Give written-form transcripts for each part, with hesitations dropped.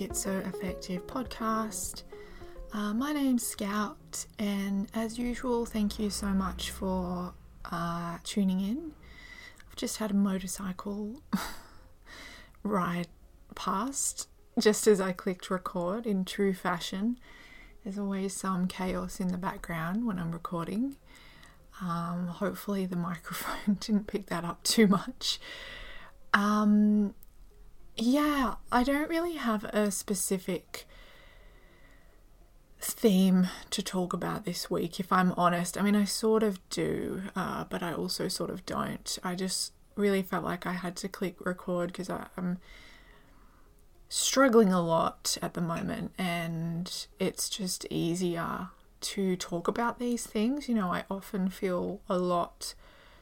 Schizo Effective podcast. My name's Scout, and as usual, thank you so much for tuning in. I've just had a motorcycle ride past just as I clicked record in true fashion. There's always some chaos in the background when I'm recording. Hopefully the microphone didn't pick that up too much. Yeah, I don't really have a specific theme to talk about this week, if I'm honest. I mean, I sort of do, but I also sort of don't. I just really felt like I had to click record because I'm struggling a lot at the moment, and it's just easier to talk about these things. You know, I often feel a lot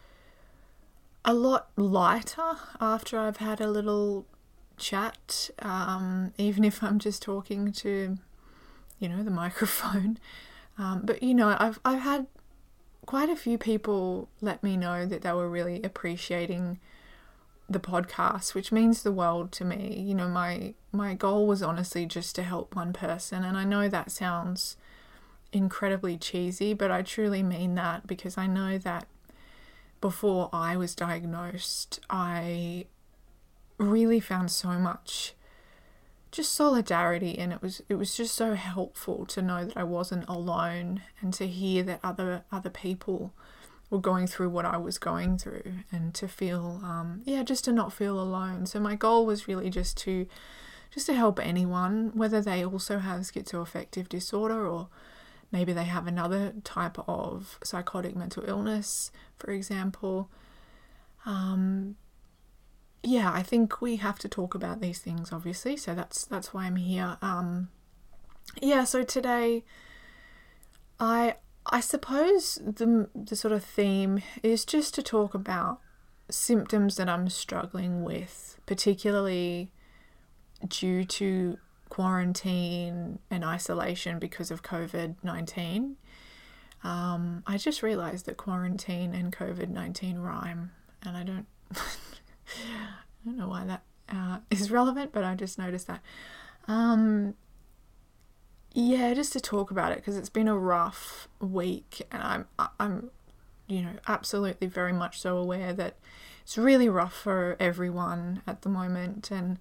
lighter after I've had a little chat, even if I'm just talking to, the microphone. But I've had quite a few people let me know that they were really appreciating the podcast, which means the world to me. My goal was honestly just to help one person, and I know that sounds incredibly cheesy, but I truly mean that, because I know that before I was diagnosed, I really found so much just solidarity, and it was just so helpful to know that I wasn't alone, and to hear that other people were going through what I was going through, and to feel just to not feel alone. So my goal was really just to help anyone, whether they also have schizoaffective disorder, or maybe they have another type of psychotic mental illness, for example. I think we have to talk about these things, obviously, so that's why I'm here. So today, I suppose the sort of theme is just to talk about symptoms that I'm struggling with, particularly due to quarantine and isolation because of COVID-19. I just realised that quarantine and COVID-19 rhyme, and I don't know why that is relevant, but I just noticed that. Just to talk about it, because it's been a rough week, and I'm absolutely very much so aware that it's really rough for everyone at the moment. And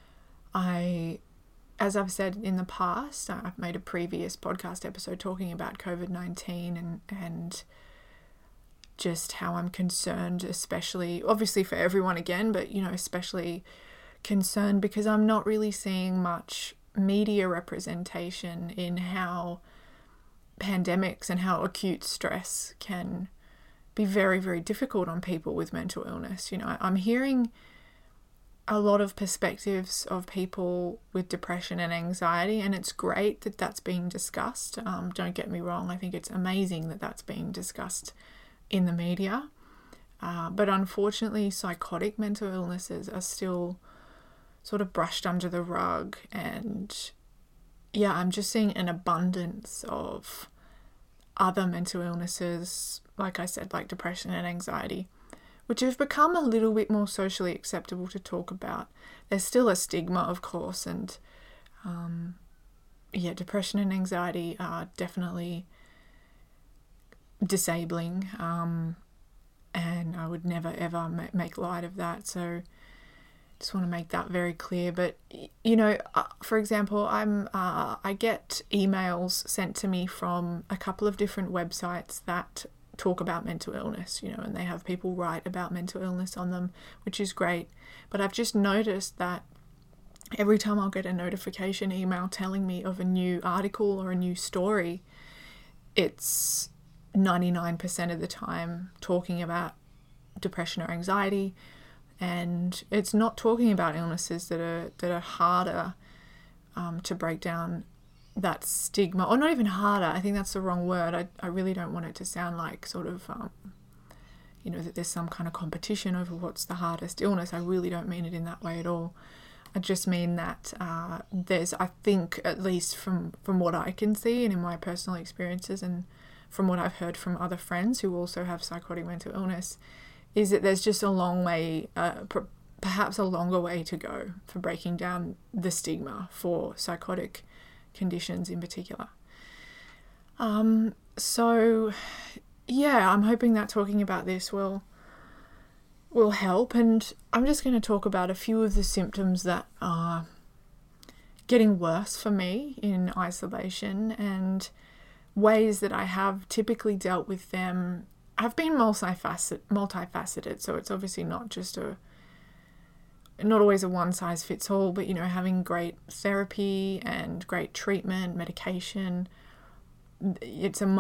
as I've said in the past, I've made a previous podcast episode talking about COVID-19 and just how I'm concerned, especially, obviously for everyone again, but, especially concerned because I'm not really seeing much media representation in how pandemics and how acute stress can be very, very difficult on people with mental illness. I'm hearing a lot of perspectives of people with depression and anxiety, and it's great that that's being discussed. Don't get me wrong, I think it's amazing that that's being discussed in the media, but unfortunately psychotic mental illnesses are still sort of brushed under the rug. And I'm just seeing an abundance of other mental illnesses, like I said, like depression and anxiety, which have become a little bit more socially acceptable to talk about. There's still a stigma, of course, and depression and anxiety are definitely disabling, and I would never ever make light of that, so just want to make that very clear. But for example, I get emails sent to me from a couple of different websites that talk about mental illness, and they have people write about mental illness on them, which is great. But I've just noticed that every time I'll get a notification email telling me of a new article or a new story, it's 99% of the time talking about depression or anxiety, and it's not talking about illnesses that are harder to break down that stigma, or not even harder. I think that's the wrong word. I really don't want it to sound like sort of that there's some kind of competition over what's the hardest illness. I really don't mean it in that way at all. I just mean that there's, I think, at least from what I can see and in my personal experiences, and from what I've heard from other friends who also have psychotic mental illness, is that there's just a long way perhaps a longer way to go for breaking down the stigma for psychotic conditions in particular. So yeah, I'm hoping that talking about this will help, and I'm just going to talk about a few of the symptoms that are getting worse for me in isolation, and ways that I have typically dealt with them have been multifaceted. So it's obviously not always a one size fits all, but having great therapy and great treatment, medication, it's a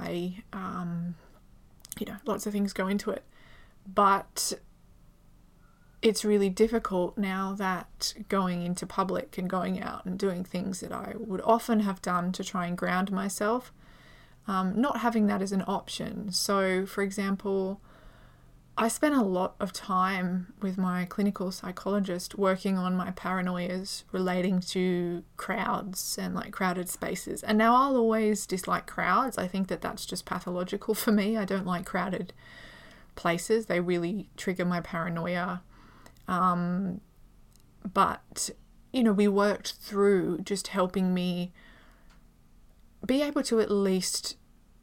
lots of things go into it. But it's really difficult now that going into public and going out and doing things that I would often have done to try and ground myself, not having that as an option. So, for example, I spent a lot of time with my clinical psychologist working on my paranoias relating to crowds and like crowded spaces. And now I'll always dislike crowds. I think that that's just pathological for me. I don't like crowded places. They really trigger my paranoia. But, we worked through just helping me be able to at least,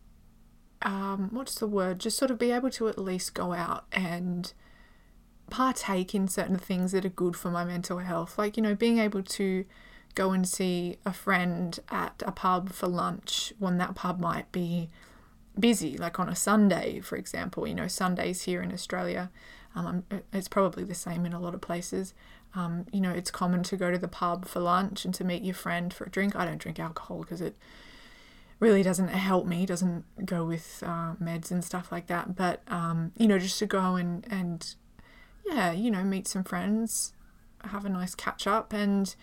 just sort of be able to at least go out and partake in certain things that are good for my mental health. Like, being able to go and see a friend at a pub for lunch when that pub might be busy, like on a Sunday, for example. Sundays here in Australia, it's probably the same in a lot of places. It's common to go to the pub for lunch and to meet your friend for a drink. I don't drink alcohol because it really doesn't help me, doesn't go with meds and stuff like that. But, just to go and meet some friends, have a nice catch up. And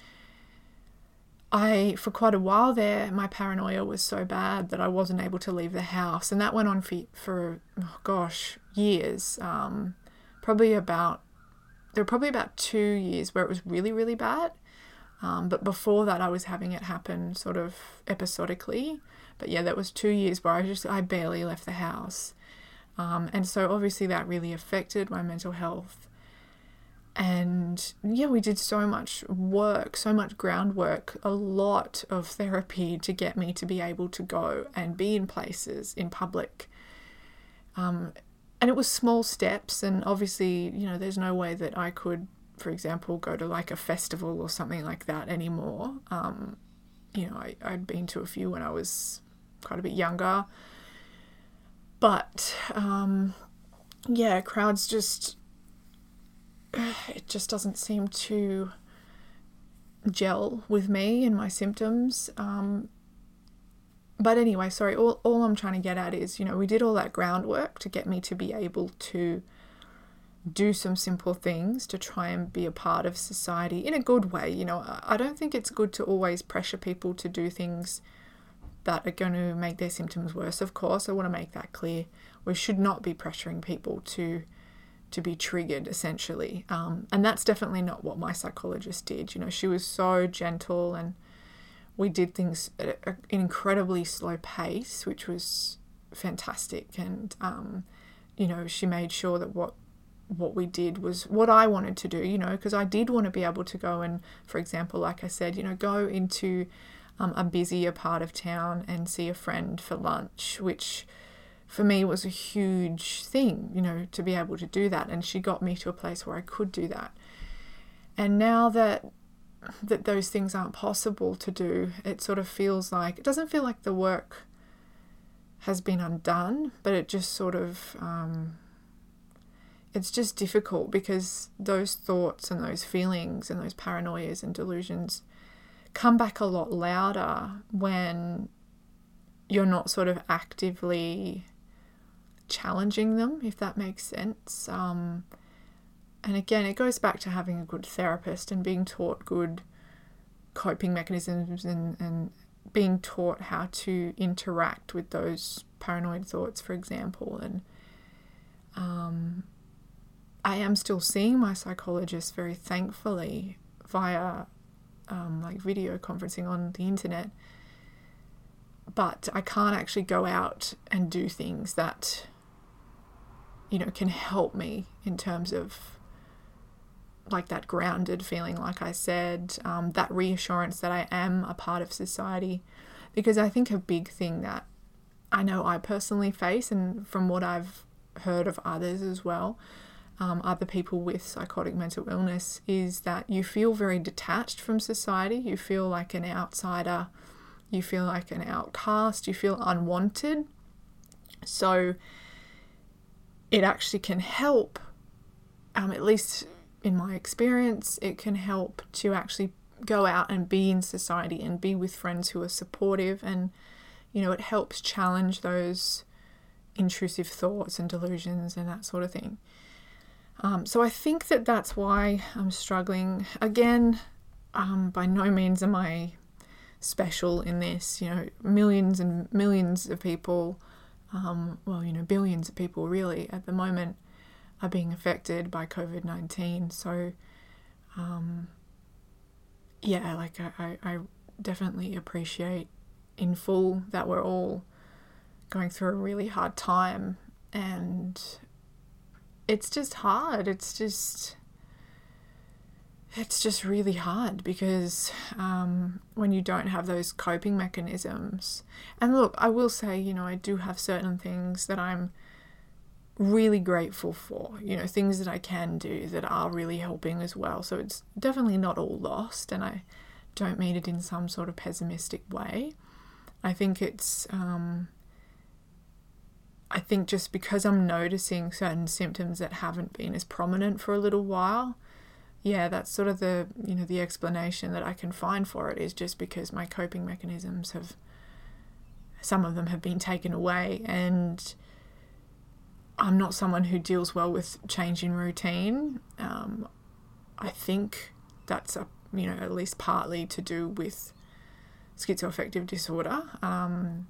for quite a while there, my paranoia was so bad that I wasn't able to leave the house. And that went on for years. There were probably about 2 years where it was really, really bad. But before that, I was having it happen sort of episodically. But yeah, that was 2 years where I barely left the house. And so obviously that really affected my mental health. And yeah, we did so much work, so much groundwork, a lot of therapy to get me to be able to go and be in places in public. And it was small steps, and obviously, there's no way that I could, for example, go to like a festival or something like that anymore. I'd been to a few when I was quite a bit younger. But, crowds it just doesn't seem to gel with me and my symptoms. But anyway, sorry, all I'm trying to get at is, we did all that groundwork to get me to be able to do some simple things to try and be a part of society in a good way. I don't think it's good to always pressure people to do things that are going to make their symptoms worse, of course. I want to make that clear. We should not be pressuring people to be triggered, essentially. And that's definitely not what my psychologist did. She was so gentle, and we did things at an incredibly slow pace, which was fantastic. And, she made sure that what we did was what I wanted to do, because I did want to be able to go and, for example, like I said, go into a busier part of town and see a friend for lunch, which for me was a huge thing, to be able to do that. And she got me to a place where I could do that. And now that those things aren't possible to do, it sort of feels like, it doesn't feel like the work has been undone, but it just sort of, it's just difficult because those thoughts and those feelings and those paranoias and delusions come back a lot louder when you're not sort of actively challenging them, if that makes sense. And again, it goes back to having a good therapist and being taught good coping mechanisms and being taught how to interact with those paranoid thoughts, for example. And I am still seeing my psychologist, very thankfully, via video conferencing on the internet. But I can't actually go out and do things that, can help me in terms of like that grounded feeling, like I said, that reassurance that I am a part of society. Because I think a big thing that I know I personally face, and from what I've heard of others as well, other people with psychotic mental illness, is that you feel very detached from society. You feel like an outsider. You feel like an outcast. You feel unwanted. So it actually can help, at least in my experience, it can help to actually go out and be in society and be with friends who are supportive, and it helps challenge those intrusive thoughts and delusions and that sort of thing. So I think that that's why I'm struggling. Again, by no means am I special in this. Millions and millions of people, billions of people really at the moment are being affected by COVID-19. So, I definitely appreciate in full that we're all going through a really hard time, and it's just hard. It's just really hard because when you don't have those coping mechanisms. And look, I will say, I do have certain things that I'm really grateful for, things that I can do that are really helping as well. So it's definitely not all lost, and I don't mean it in some sort of pessimistic way. I think it's, I think just because I'm noticing certain symptoms that haven't been as prominent for a little while, that's sort of the, the explanation that I can find for it, is just because my coping mechanisms some of them have been taken away, and I'm not someone who deals well with change in routine. I think that's at least partly to do with schizoaffective disorder. And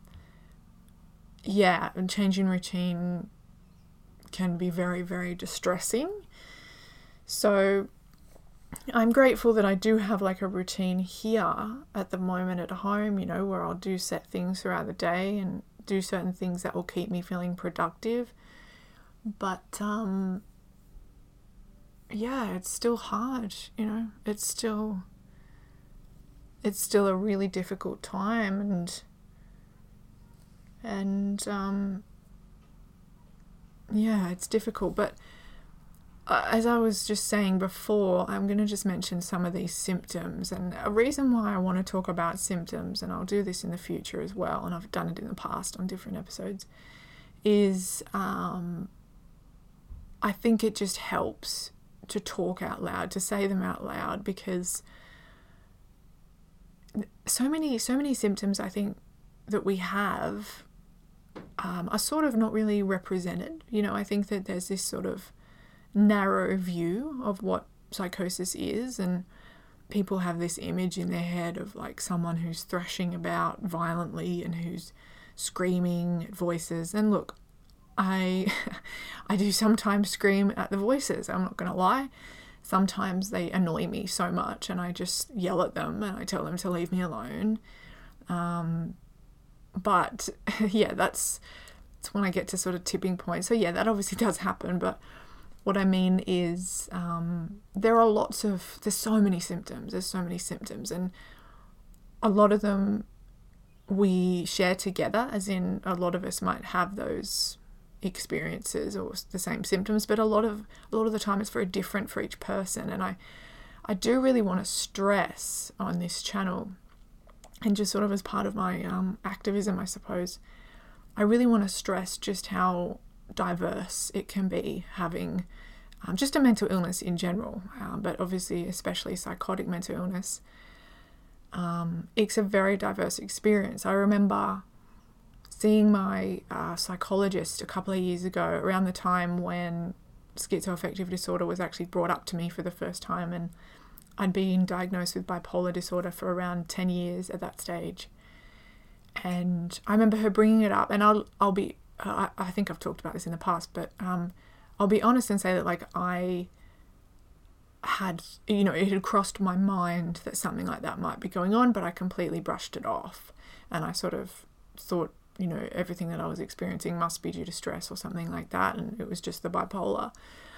change in routine can be very, very distressing. So I'm grateful that I do have like a routine here at the moment at home, where I'll do set things throughout the day and do certain things that will keep me feeling productive. But it's still hard, it's still a really difficult time, and it's difficult. But as I was just saying before, I'm going to just mention some of these symptoms, and a reason why I want to talk about symptoms, and I'll do this in the future as well, and I've done it in the past on different episodes, is I think it just helps to talk out loud, to say them out loud, because so many symptoms I think that we have are sort of not really represented. I think that there's this sort of narrow view of what psychosis is, and people have this image in their head of like someone who's thrashing about violently and who's screaming at voices. And look, I do sometimes scream at the voices, I'm not going to lie. Sometimes they annoy me so much and I just yell at them and I tell them to leave me alone. But that's when I get to sort of tipping point. So that obviously does happen. But what I mean is there's so many symptoms, and a lot of them we share together, as in a lot of us might have those experiences or the same symptoms, but a lot of the time it's very different for each person. And I do really want to stress on this channel, and just sort of as part of my activism, I suppose, I really want to stress just how diverse it can be having just a mental illness in general, but obviously especially psychotic mental illness. It's a very diverse experience. I remember seeing my psychologist a couple of years ago, around the time when schizoaffective disorder was actually brought up to me for the first time, and I'd been diagnosed with bipolar disorder for around 10 years at that stage. And I remember her bringing it up, and I'll be I think I've talked about this in the past, but I'll be honest and say that like I had, it had crossed my mind that something like that might be going on, but I completely brushed it off, and I sort of thought, everything that I was experiencing must be due to stress or something like that, and it was just the bipolar.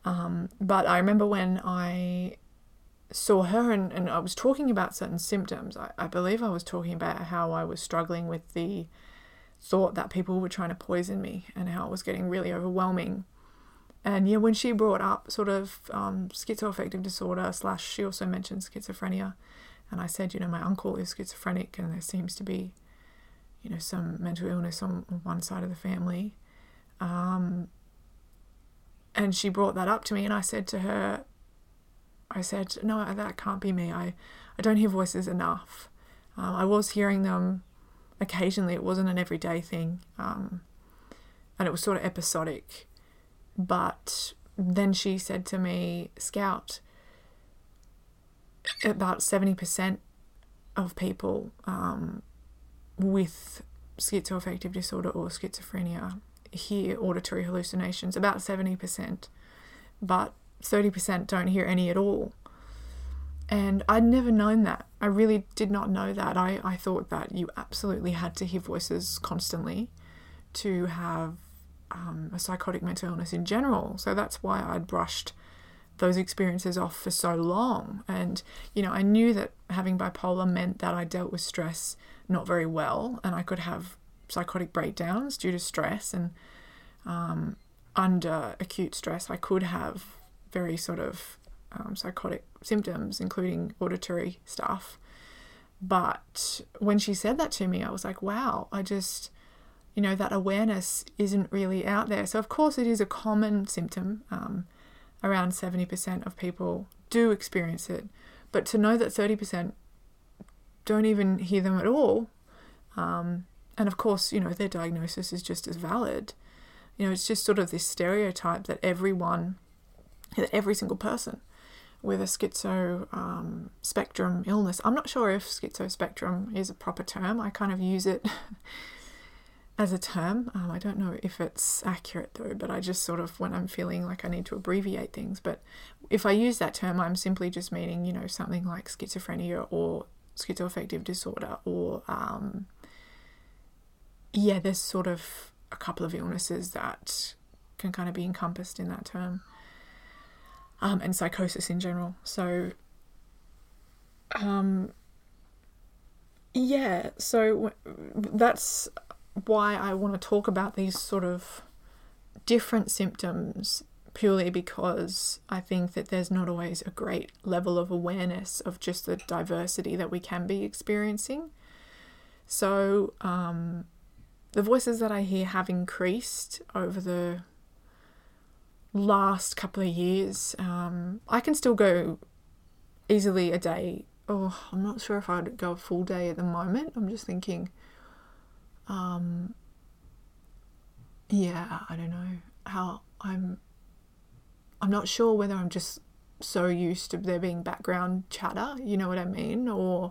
But I remember when I saw her and I was talking about certain symptoms. I believe I was talking about how I was struggling with the thought that people were trying to poison me and how it was getting really overwhelming. And yeah, when she brought up sort of schizoaffective disorder / she also mentioned schizophrenia, and I said, my uncle is schizophrenic and there seems to be, some mental illness on one side of the family. And she brought that up to me, and I said to her, no, that can't be me. I don't hear voices enough. I was hearing them occasionally. It wasn't an everyday thing. And it was sort of episodic. But then she said to me, Scout, about 70% of people with schizoaffective disorder or schizophrenia hear auditory hallucinations, about 70%, but 30% don't hear any at all. And I'd never known that. I really did not know that. I thought that you absolutely had to hear voices constantly to have a psychotic mental illness in general. So that's why I'd brushed those experiences off for so long. And, I knew that having bipolar meant that I dealt with stress not very well, and I could have psychotic breakdowns due to stress. And under acute stress, I could have very sort of psychotic symptoms, including auditory stuff. But when she said that to me, I was like, wow, I just... that awareness isn't really out there. So of course it is a common symptom. Around 70% of people do experience it. But to know that 30% don't even hear them at all, and of course, their diagnosis is just as valid. It's just sort of this stereotype that every single person with a schizo spectrum illness, I'm not sure if schizospectrum is a proper term. I kind of use it as a term. I don't know if it's accurate though, but I just sort of, when I'm feeling like I need to abbreviate things, but if I use that term, I'm simply just meaning, something like schizophrenia or schizoaffective disorder or, there's sort of a couple of illnesses that can kind of be encompassed in that term, and psychosis in general. So, so that's why I want to talk about these sort of different symptoms, purely because I think that there's not always a great level of awareness of just the diversity that we can be experiencing. So the voices that I hear have increased over the last couple of years. I can still go easily a day. Oh, I'm not sure if I'd go a full day at the moment. I'm just thinking... I don't know how I'm not sure whether I'm just so used to there being background chatter, you know what I mean? Or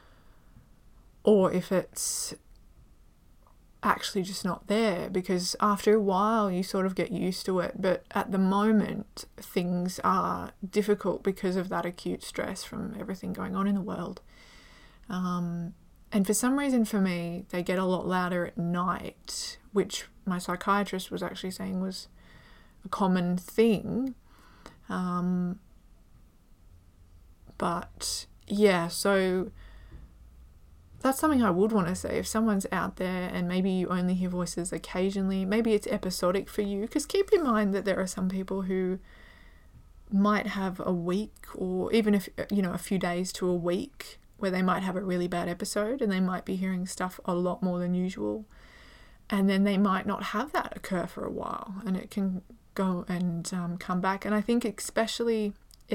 if it's actually just not there, because after a while you sort of get used to it. But at the moment, things are difficult because of that acute stress from everything going on in the world. And for some reason for me, they get a lot louder at night, which my psychiatrist was actually saying was a common thing. But yeah, so that's something I would want to say. If someone's out there and maybe you only hear voices occasionally, maybe it's episodic for you, because keep in mind that there are some people who might have a week, or even if, a few days to a week, where they might have a really bad episode and they might be hearing stuff a lot more than usual. And then they might not have that occur for a while, and it can go and come back. And I think especially,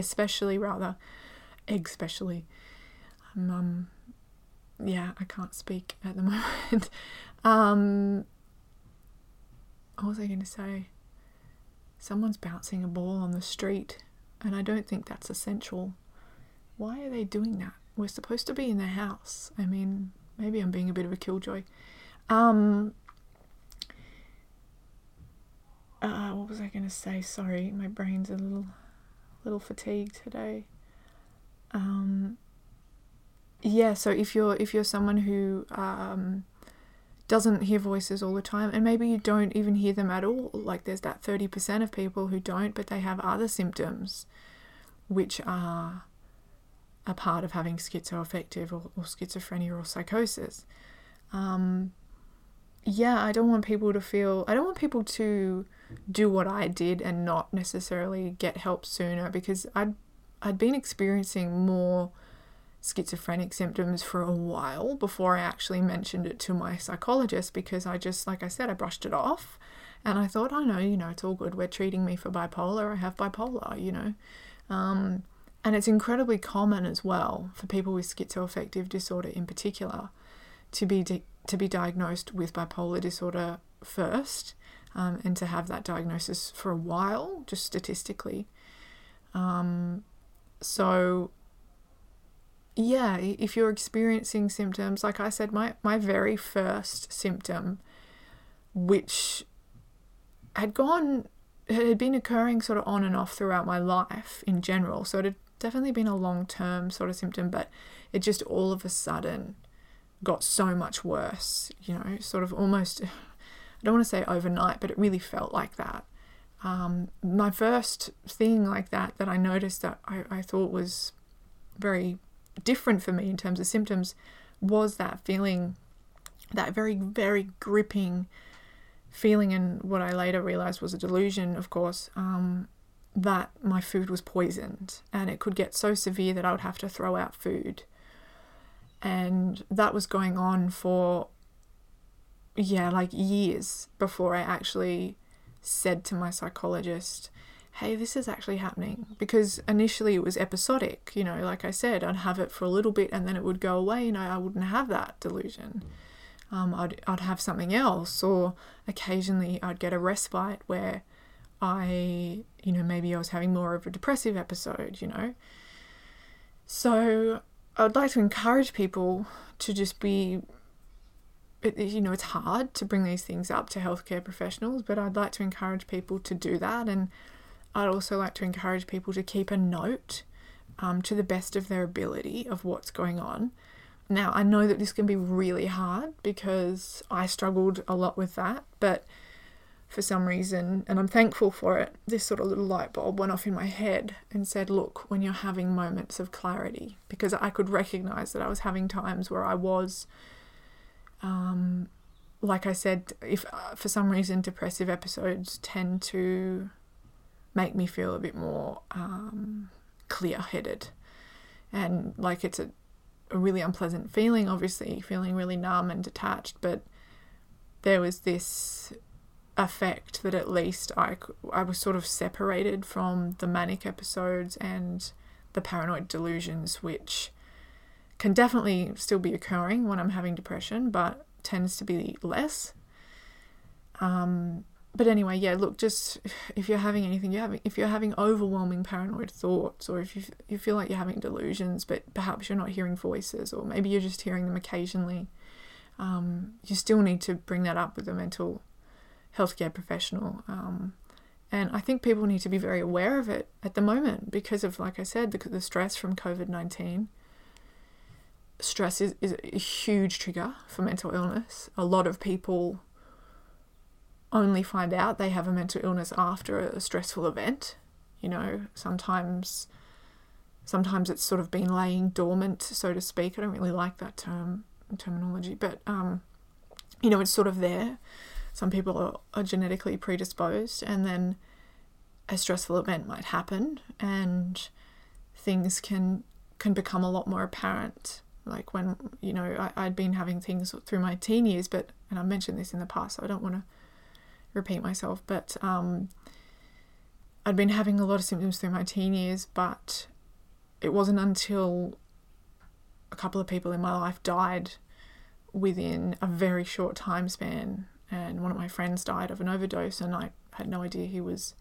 I can't speak at the moment. What was I going to say? Someone's bouncing a ball on the street, and I don't think that's essential. Why are they doing that? We're supposed to be in the house. I mean, maybe I'm being a bit of a killjoy. What was I going to say? Sorry, my brain's a little fatigued today. So if you're someone who doesn't hear voices all the time, and maybe you don't even hear them at all. Like there's that 30% of people who don't, but they have other symptoms which are a part of having schizoaffective or schizophrenia or psychosis. I don't want people to do what I did and not necessarily get help sooner, because I'd been experiencing more schizophrenic symptoms for a while before I actually mentioned it to my psychologist, because I just, like I said, I brushed it off and I thought, oh no, it's all good. We're treating me for bipolar. I have bipolar, and it's incredibly common as well for people with schizoaffective disorder in particular to be diagnosed with bipolar disorder first, and to have that diagnosis for a while, just statistically. So yeah, if you're experiencing symptoms, like I said, my very first symptom, which had been occurring sort of on and off throughout my life in general, so it had definitely been a long-term sort of symptom, but it just all of a sudden got so much worse, sort of almost, I don't want to say overnight, but it really felt like that. My first thing like that I noticed that I thought was very different for me in terms of symptoms was that feeling, that very, very gripping feeling, and what I later realized was a delusion, of course, that my food was poisoned, and it could get so severe that I would have to throw out food. And that was going on for, like years before I actually said to my psychologist, hey, this is actually happening. Because initially it was episodic, like I said, I'd have it for a little bit and then it would go away and I wouldn't have that delusion. I'd have something else, or occasionally I'd get a respite where maybe I was having more of a depressive episode, So I'd like to encourage people to just be, it's hard to bring these things up to healthcare professionals, but I'd like to encourage people to do that. And I'd also like to encourage people to keep a note to the best of their ability of what's going on. Now, I know that this can be really hard because I struggled a lot with that, but for some reason, and I'm thankful for it, this sort of little light bulb went off in my head and said, look, when you're having moments of clarity, because I could recognize that I was having times where I was, like I said, if for some reason depressive episodes tend to make me feel a bit more clear-headed, and like it's a really unpleasant feeling, obviously, feeling really numb and detached, but there was this effect that at least I was sort of separated from the manic episodes and the paranoid delusions, which can definitely still be occurring when I'm having depression, but tends to be less. But anyway, yeah, look, just if you're having anything, if you're having overwhelming paranoid thoughts, or if you feel like you're having delusions, but perhaps you're not hearing voices, or maybe you're just hearing them occasionally, you still need to bring that up with a mental healthcare professional. And I think people need to be very aware of it at the moment because of, like I said, the stress from COVID-19. Stress is a huge trigger for mental illness. A lot of people only find out they have a mental illness after a stressful event. Sometimes it's sort of been laying dormant, so to speak. I don't really like that terminology, but it's sort of there. Some people are genetically predisposed, and then a stressful event might happen and things can become a lot more apparent. Like when, I'd been having things through my teen years, and I mentioned this in the past, so I don't want to repeat myself, but I'd been having a lot of symptoms through my teen years, but it wasn't until a couple of people in my life died within a very short time span, and one of my friends died of an overdose, and I had no idea he was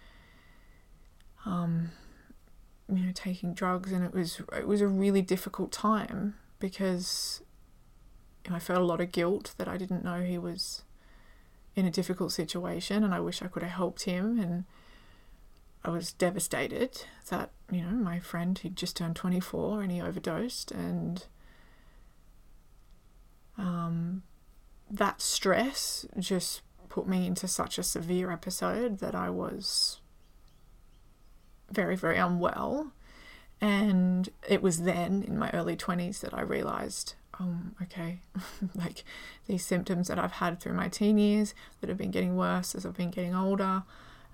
taking drugs, and it was a really difficult time because I felt a lot of guilt that I didn't know he was in a difficult situation, and I wish I could have helped him, and I was devastated that, my friend, he'd just turned 24 and he overdosed, and that stress just put me into such a severe episode that I was very, very unwell. And it was then in my early 20s that I realized, okay, like these symptoms that I've had through my teen years that have been getting worse as I've been getting older,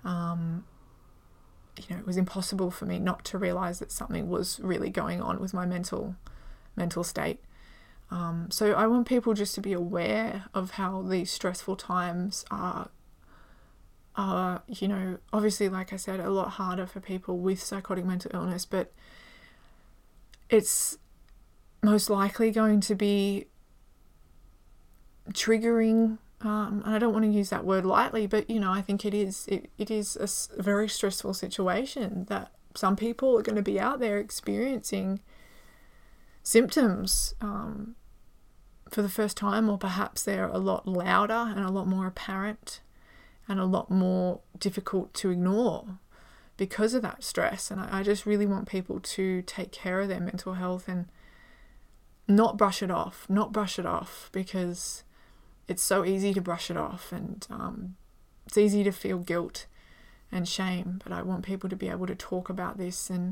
it was impossible for me not to realize that something was really going on with my mental state. So I want people just to be aware of how these stressful times are, obviously, like I said, a lot harder for people with psychotic mental illness, but it's most likely going to be triggering, and I don't want to use that word lightly, but, I think it is a very stressful situation that some people are going to be out there experiencing symptoms for the first time, or perhaps they're a lot louder and a lot more apparent and a lot more difficult to ignore because of that stress. And I just really want people to take care of their mental health and not brush it off, because it's so easy to brush it off, and it's easy to feel guilt and shame. But I want people to be able to talk about this and,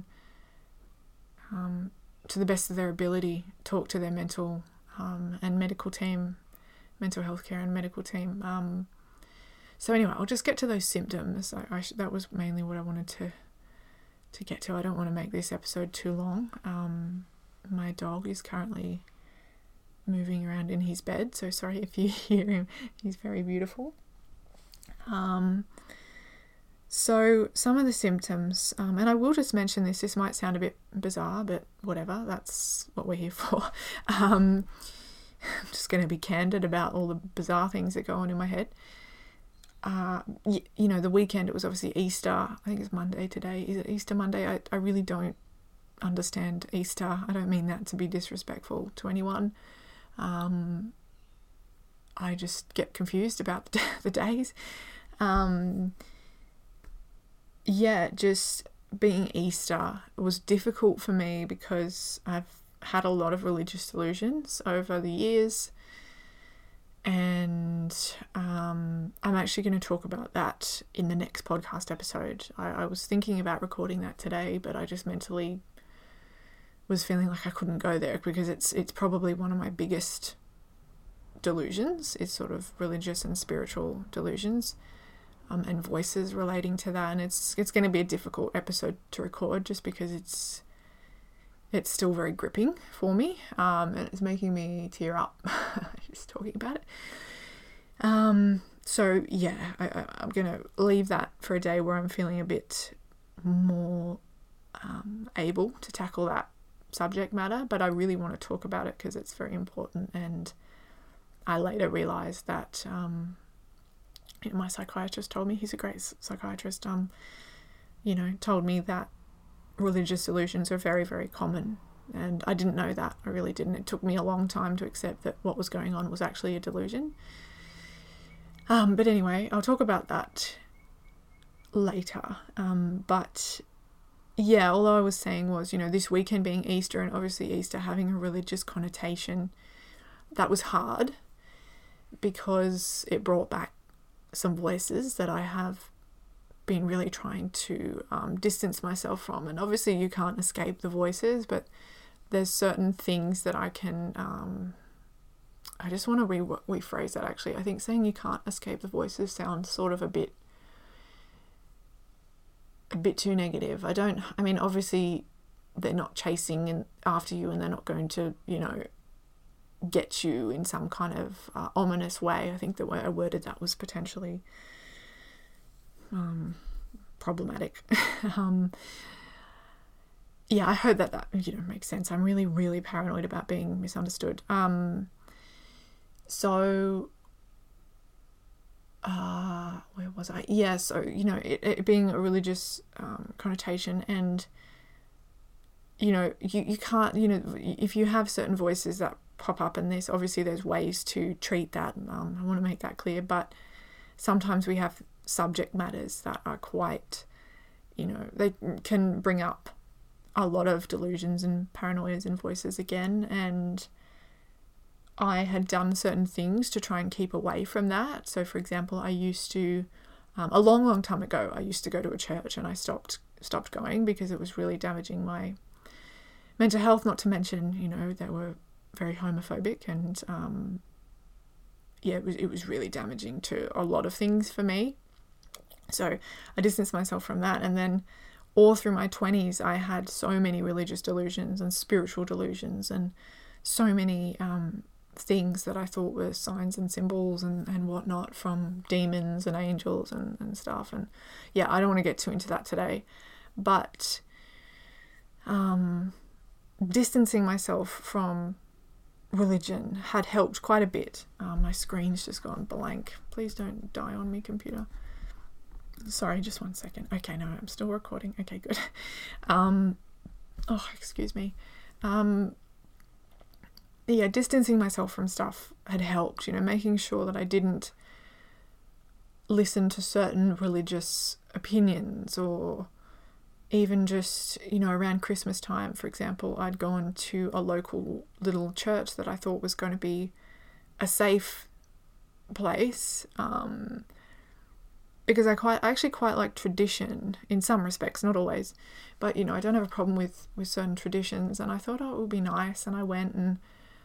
to the best of their ability, talk to their mental and medical team, mental health care and medical team. So anyway, I'll just get to those symptoms. That was mainly what I wanted to get to. I don't want to make this episode too long. My dog is currently moving around in his bed, so sorry if you hear him. He's very beautiful. So some of the symptoms, and I will just mention this might sound a bit bizarre, but whatever, that's what we're here for. I'm just going to be candid about all the bizarre things that go on in my head. The weekend, it was obviously Easter. I think it's Monday today. Is it Easter Monday? I really don't understand Easter. I don't mean that to be disrespectful to anyone. I just get confused about the days. Just being Easter was difficult for me because I've had a lot of religious delusions over the years, and I'm actually going to talk about that in the next podcast episode. I was thinking about recording that today, but I just mentally was feeling like I couldn't go there because it's probably one of my biggest delusions. It's sort of religious and spiritual delusions, and voices relating to that, and it's going to be a difficult episode to record just because it's still very gripping for me, and it's making me tear up just talking about it. So yeah, I'm going to leave that for a day where I'm feeling a bit more able to tackle that subject matter, but I really want to talk about it because it's very important. And I later realized that my psychiatrist told me, he's a great psychiatrist, told me that religious delusions are very, very common, and I didn't know that. I really didn't. It took me a long time to accept that what was going on was actually a delusion. But anyway, I'll talk about that later. But yeah, all I was saying was, this weekend being Easter, and obviously Easter having a religious connotation, that was hard because it brought back some voices that I have been really trying to distance myself from. And obviously you can't escape the voices, but there's certain things that I can, I just want to rephrase that actually. I think saying you can't escape the voices sounds sort of a bit too negative. Obviously they're not chasing after you, and they're not going to, get you in some kind of ominous way. I think the way I worded that was potentially problematic. I hope that makes sense. I'm really, really paranoid about being misunderstood. Where was I? Yeah, so, it being a religious connotation, and, you can't, if you have certain voices that pop up in this, obviously there's ways to treat that. I want to make that clear, but sometimes we have subject matters that are quite, they can bring up a lot of delusions and paranoias and voices again, and I had done certain things to try and keep away from that. So, for example, I used to, a long time ago, I used to go to a church, and I stopped going because it was really damaging my mental health, not to mention, they were very homophobic, and it was really damaging to a lot of things for me. So I distanced myself from that. And then all through my 20s, I had so many religious delusions and spiritual delusions, and so many things that I thought were signs and symbols and whatnot from demons and angels and stuff. And yeah, I don't want to get too into that today, but distancing myself from religion had helped quite a bit. My screen's just gone blank. Please don't die on me, computer. Sorry, just 1 second. Okay, no, I'm still recording. Okay, good. Excuse me. Distancing myself from stuff had helped, making sure that I didn't listen to certain religious opinions, or even just, around Christmas time, for example, I'd gone to a local little church that I thought was going to be a safe place, because I actually quite like tradition in some respects, not always, but, I don't have a problem with certain traditions, and I thought, it would be nice, and I went, and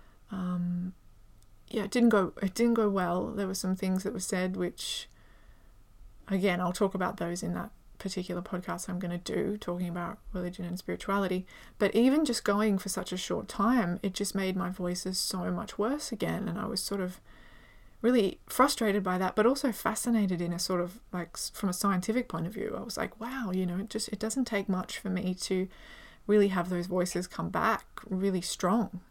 it didn't go well. There were some things that were said, which, again, I'll talk about those in that particular podcast I'm going to do, talking about religion and spirituality. But even just going for such a short time, it just made my voices so much worse again, and I was sort of really frustrated by that, but also fascinated in a sort of, like, from a scientific point of view. I was like, wow, it doesn't take much for me to really have those voices come back really strong.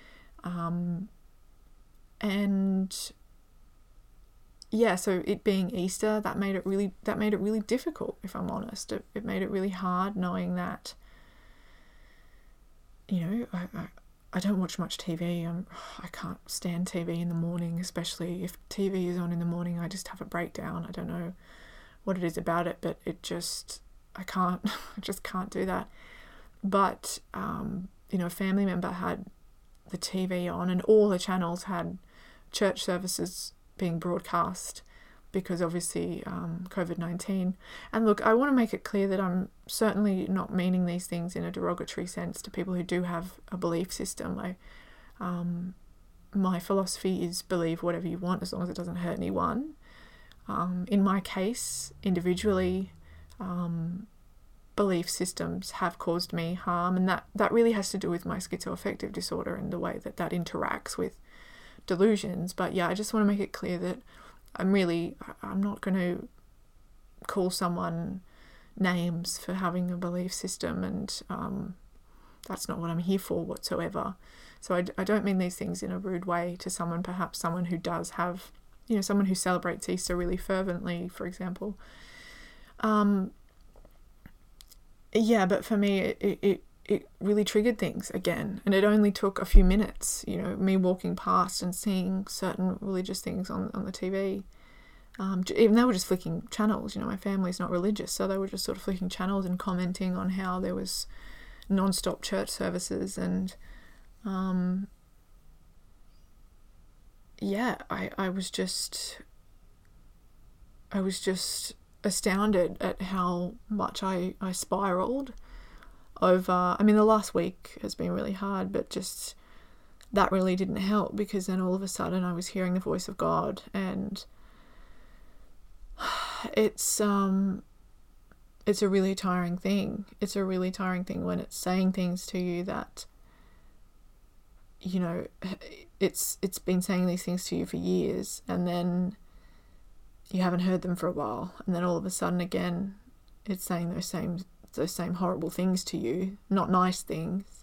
So it being Easter, that made it really difficult, if I'm honest. It made it really hard, knowing that, I don't watch much TV. I can't stand TV in the morning, especially if TV is on in the morning. I just have a breakdown. I don't know what it is about it, but I just can't do that. But, a family member had the TV on, and all the channels had church services being broadcast because obviously COVID-19. And look, I want to make it clear that I'm certainly not meaning these things in a derogatory sense to people who do have a belief system. My philosophy is believe whatever you want as long as it doesn't hurt anyone. In my case, individually, belief systems have caused me harm, and that really has to do with my schizoaffective disorder and the way that interacts with delusions. But yeah, I just want to make it clear that I'm not going to call someone names for having a belief system, and that's not what I'm here for whatsoever. So I don't mean these things in a rude way to someone, perhaps someone who does have, someone who celebrates Easter really fervently, for example. But for me, it really triggered things again, and it only took a few minutes, me walking past and seeing certain religious things on the TV. Even they were just flicking channels. My family's not religious, so they were just sort of flicking channels and commenting on how there was non-stop church services, and I was just astounded at how much I spiraled over. The last week has been really hard, but just that really didn't help, because then all of a sudden I was hearing the voice of God, and it's a really tiring thing. It's a really tiring thing when it's saying things to you that, it's been saying these things to you for years, and then you haven't heard them for a while, and then all of a sudden again it's saying those same horrible things to you, not nice things.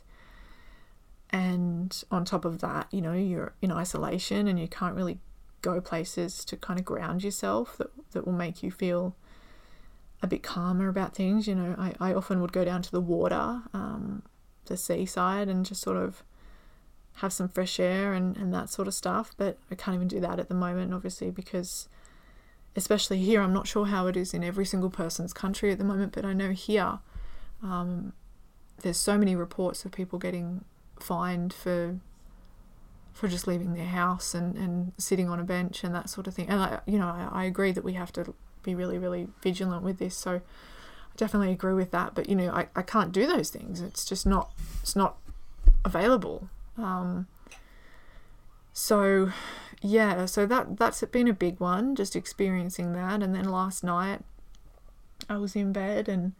And on top of that, you're in isolation, and you can't really go places to kind of ground yourself that will make you feel a bit calmer about things. I often would go down to the water, the seaside, and just sort of have some fresh air and that sort of stuff, but I can't even do that at the moment, obviously, because especially here, I'm not sure how it is in every single person's country at the moment, but I know here there's so many reports of people getting fined for for just leaving their house and sitting on a bench and that sort of thing. And I agree that we have to be really, really vigilant with this. So I definitely agree with that. But I can't do those things. It's just not available. So that's been a big one, just experiencing that. And then last night I was in bed and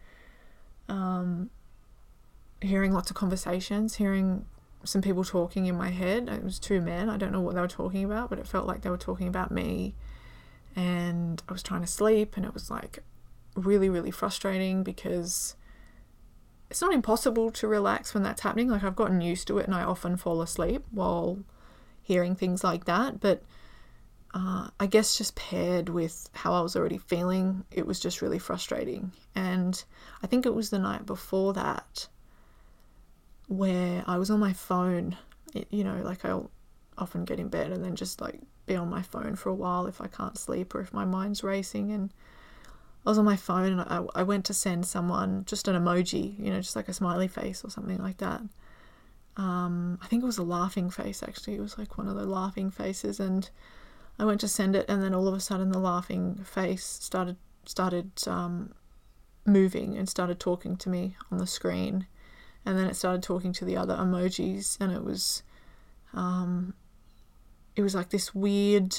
hearing lots of conversations, hearing some people talking in my head. It was two men. I don't know what they were talking about, but it felt like they were talking about me. And I was trying to sleep, and it was like really, really frustrating because it's not impossible to relax when that's happening. Like, I've gotten used to it, and I often fall asleep while hearing things like that. But I guess just paired with how I was already feeling, it was just really frustrating. And I think it was the night before that where I was on my phone. Like, I'll often get in bed and then just like be on my phone for a while if I can't sleep or if my mind's racing. And I was on my phone and I went to send someone just an emoji, just like a smiley face or something like that. I think it was a laughing face, actually. It was like one of the laughing faces, and I went to send it, and then all of a sudden the laughing face started moving and started talking to me on the screen, and then it started talking to the other emojis, and it was like this weird,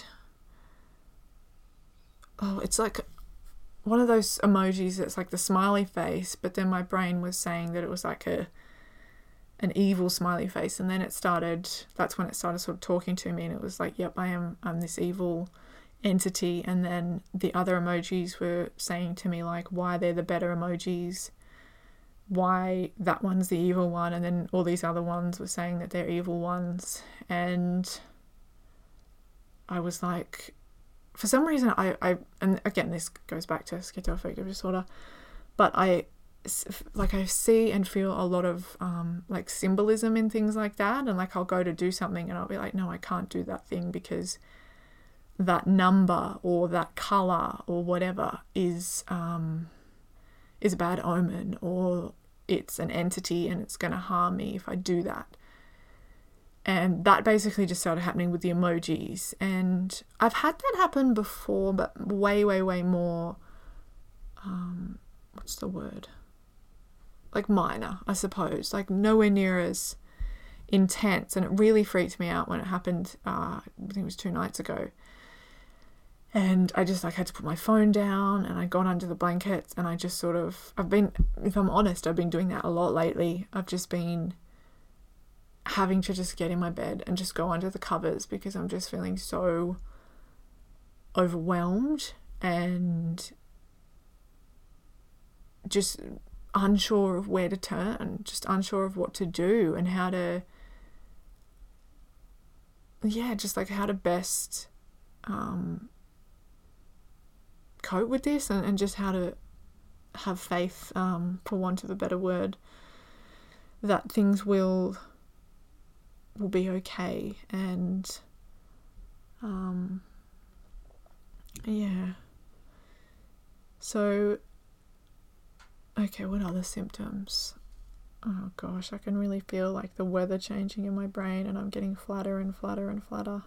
it's like one of those emojis that's like the smiley face, but then my brain was saying that it was like an evil smiley face, and then that's when it started sort of talking to me, and it was like, yep, I'm this evil entity. And then the other emojis were saying to me like why they're the better emojis, why that one's the evil one, and then all these other ones were saying that they're evil ones. And I was like, for some reason I and again, this goes back to schizoaffective disorder, but I see and feel a lot of like symbolism in things like that. And like, I'll go to do something and I'll be like, no, I can't do that thing because that number or that color or whatever is a bad omen, or it's an entity and it's going to harm me if I do that. And that basically just started happening with the emojis. And I've had that happen before, but way, way, way more what's the word? Like minor, I suppose, like nowhere near as intense. And it really freaked me out when it happened. I think it was 2 nights ago. And I just like had to put my phone down, and I got under the blankets, and I just if I'm honest, I've been doing that a lot lately. I've just been having to just get in my bed and just go under the covers because I'm just feeling so overwhelmed and just unsure of where to turn, just unsure of what to do and how to best cope with this, and just how to have faith, for want of a better word, that things will be okay. And so okay, what other symptoms? Oh gosh, I can really feel like the weather changing in my brain, and I'm getting flatter and flatter and flatter.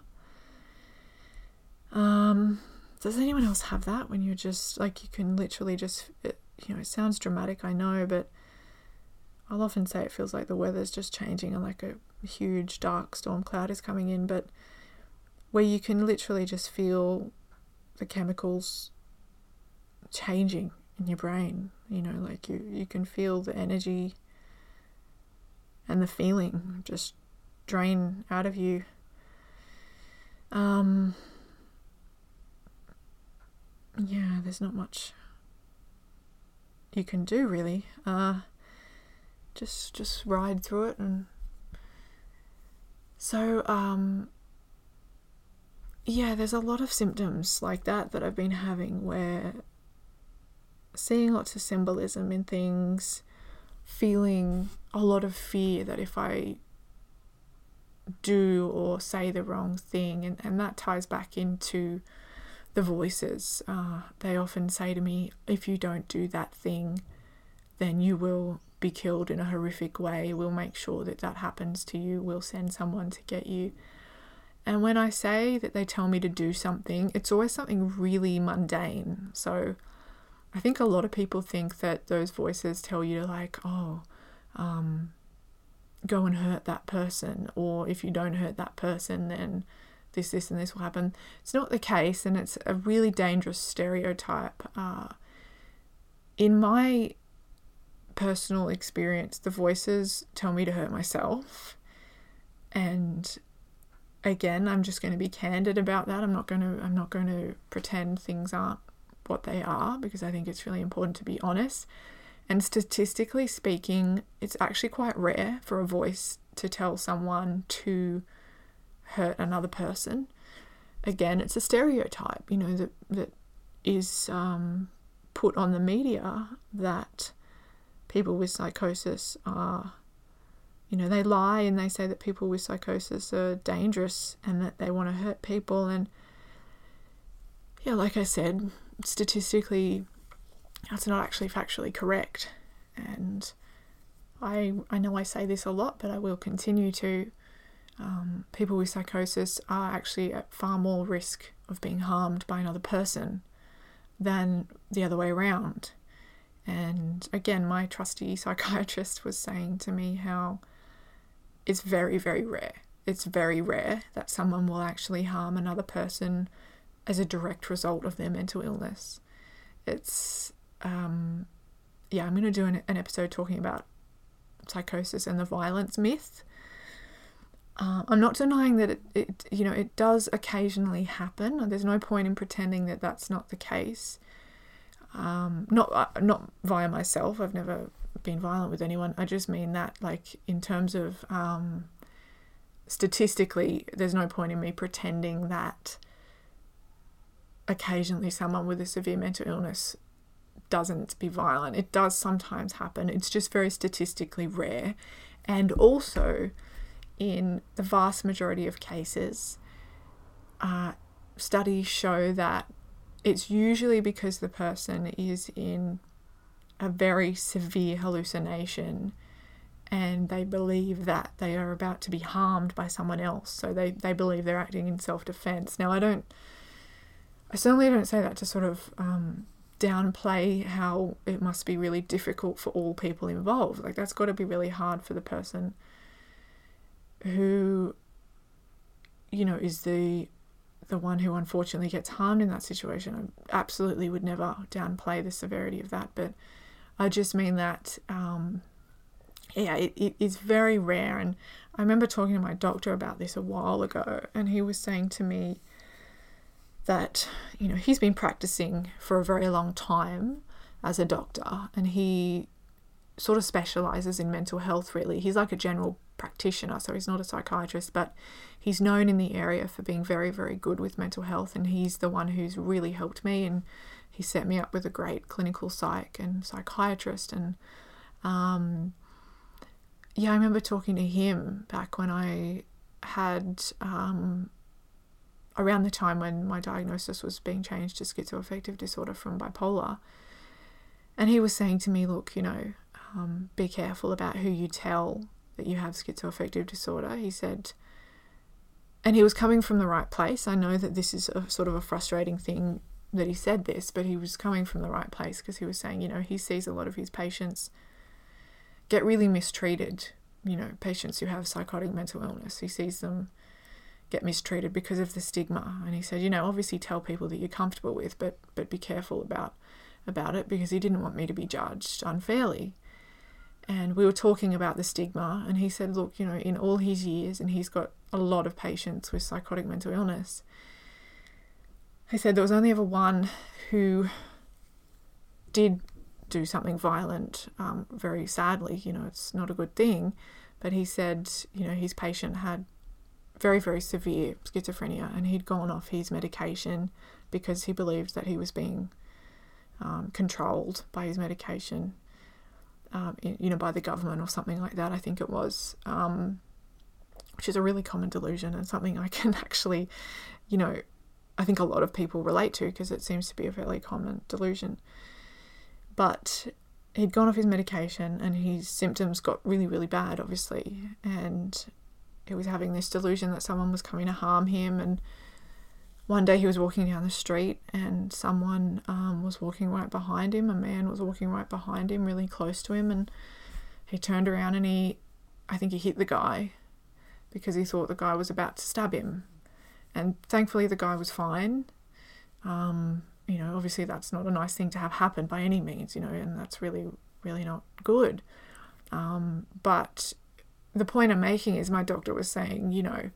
Does anyone else have that, when you're just like, you can literally just, it sounds dramatic, I know, but I'll often say it feels like the weather's just changing and like a huge dark storm cloud is coming in, but where you can literally just feel the chemicals changing in your brain, like you can feel the energy and the feeling just drain out of you. There's not much you can do really. Just ride through it. And so there's a lot of symptoms like that I've been having, where seeing lots of symbolism in things, feeling a lot of fear that if I do or say the wrong thing, and that ties back into the voices. They often say to me, if you don't do that thing, then you will be killed in a horrific way. We'll make sure that happens to you. We'll send someone to get you. And when I say that they tell me to do something, it's always something really mundane. So I think a lot of people think that those voices tell you to go and hurt that person, or if you don't hurt that person, then this and this will happen. It's not the case, and it's a really dangerous stereotype. In my personal experience, the voices tell me to hurt myself, and again, I'm just going to be candid about that. I'm not going to pretend things aren't what they are, because I think it's really important to be honest. And statistically speaking, it's actually quite rare for a voice to tell someone to hurt another person. Again, it's a stereotype, that is put on the media, that people with psychosis are, they lie and they say that people with psychosis are dangerous and that they want to hurt people. And yeah, like I said, statistically, that's not actually factually correct. And I know I say this a lot, but I will continue to. People with psychosis are actually at far more risk of being harmed by another person than the other way around. And again, my trusty psychiatrist was saying to me how it's very, very rare. It's very rare that someone will actually harm another person as a direct result of their mental illness. It's, I'm going to do an episode talking about psychosis and the violence myth. I'm not denying that it does occasionally happen. There's no point in pretending that that's not the case. Not via myself. I've never been violent with anyone. I just mean that, in terms of statistically, there's no point in me pretending that occasionally someone with a severe mental illness doesn't be violent. It does sometimes happen. It's just very statistically rare. And also, in the vast majority of cases, studies show that it's usually because the person is in a very severe hallucination and they believe that they are about to be harmed by someone else. So they believe they're acting in self-defense. Now, I certainly don't say that to sort of downplay how it must be really difficult for all people involved. That's got to be really hard for the person who, is the one who unfortunately gets harmed in that situation. I absolutely would never downplay the severity of that, but I just mean that, it is very rare. And I remember talking to my doctor about this a while ago, and he was saying to me that, he's been practicing for a very long time as a doctor, and he sort of specializes in mental health, really. He's like a general practitioner, so he's not a psychiatrist, but he's known in the area for being very, very good with mental health, and he's the one who's really helped me, and he set me up with a great clinical psych and psychiatrist. And I remember talking to him back when I had around the time when my diagnosis was being changed to schizoaffective disorder from bipolar, and he was saying to me, look, be careful about who you tell that you have schizoaffective disorder. He said, and he was coming from the right place. I know that this is a sort of a frustrating thing that he said this, but he was coming from the right place, because he was saying, he sees a lot of his patients get really mistreated, patients who have psychotic mental illness. He sees them get mistreated because of the stigma. And he said, obviously tell people that you're comfortable with, but be careful about it, because he didn't want me to be judged unfairly. And we were talking about the stigma, and he said, look, in all his years, and he's got a lot of patients with psychotic mental illness, he said there was only ever one who did do something violent, very sadly. It's not a good thing, but he said, his patient had very, very severe schizophrenia, and he'd gone off his medication because he believed that he was being controlled by his medication, by the government or something like that, I think it was, which is a really common delusion, and something I can actually, I think a lot of people relate to, because it seems to be a fairly common delusion. But he'd gone off his medication, and his symptoms got really, really bad, obviously, and he was having this delusion that someone was coming to harm him. And one day he was walking down the street and someone was walking right behind him. A man was walking right behind him, really close to him, and he turned around and I think he hit the guy because he thought the guy was about to stab him. And thankfully the guy was fine. Obviously that's not a nice thing to have happen by any means, and that's really, really not good. But the point I'm making is my doctor was saying,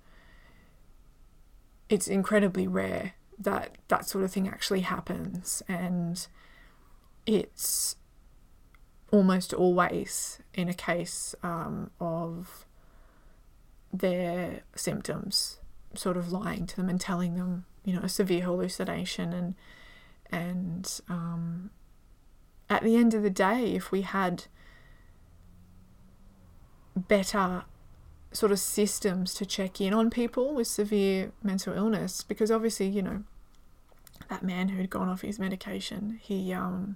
it's incredibly rare that that sort of thing actually happens, and it's almost always in a case of their symptoms sort of lying to them and telling them, a severe hallucination. And at the end of the day, if we had better sort of systems to check in on people with severe mental illness, because obviously, that man who'd gone off his medication, he,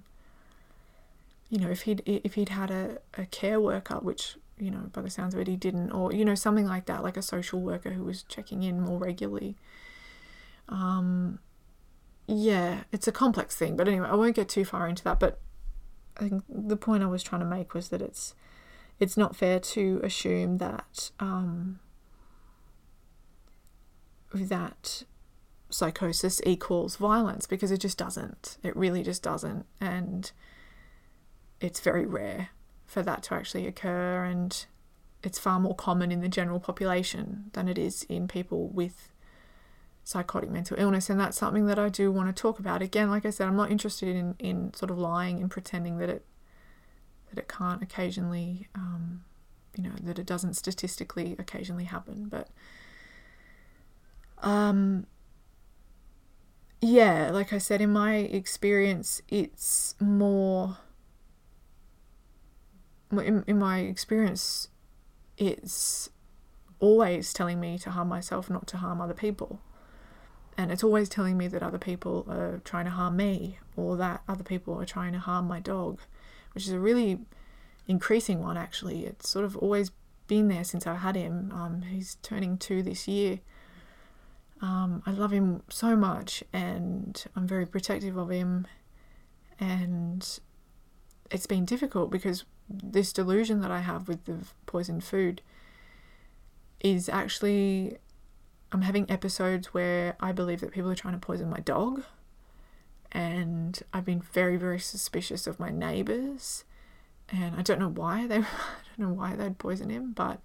if he'd had a care worker, which, by the sounds of it, he didn't, or, something like that, like a social worker who was checking in more regularly. It's a complex thing, but anyway, I won't get too far into that, but I think the point I was trying to make was that it's not fair to assume that that psychosis equals violence, because it just doesn't. It really just doesn't, and it's very rare for that to actually occur, and it's far more common in the general population than it is in people with psychotic mental illness. And that's something that I do want to talk about. Again, like I said, I'm not interested in sort of lying and pretending that it can't occasionally, that it doesn't statistically occasionally happen. But like I said, in my experience, it's more, in my experience, it's always telling me to harm myself, not to harm other people. And it's always telling me that other people are trying to harm me, or that other people are trying to harm my dog, which is a really increasing one, actually. It's sort of always been there since I had him. He's turning 2 this year. I love him so much, and I'm very protective of him. And it's been difficult because this delusion that I have with the poisoned food is actually, I'm having episodes where I believe that people are trying to poison my dog, and I've been very, very suspicious of my neighbours, and I don't know why they'd poison him, but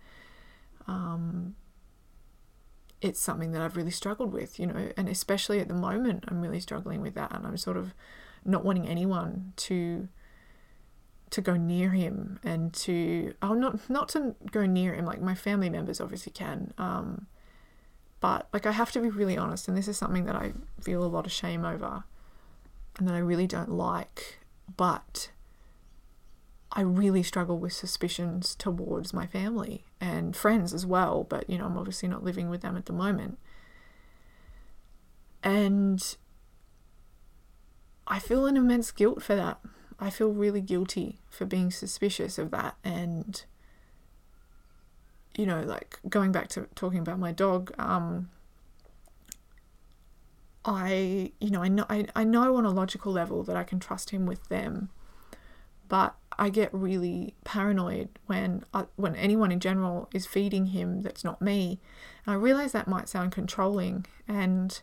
it's something that I've really struggled with, and especially at the moment I'm really struggling with that, and I'm sort of not wanting anyone to go near him, and not to go near him. Like, my family members obviously can, but like, I have to be really honest, and this is something that I feel a lot of shame over and that I really don't like, but I really struggle with suspicions towards my family and friends as well, but I'm obviously not living with them at the moment. And I feel an immense guilt for that. I feel really guilty for being suspicious of that. And, like, going back to talking about my dog, I know on a logical level that I can trust him with them, but I get really paranoid when anyone in general is feeding him that's not me. And I realize that might sound controlling, and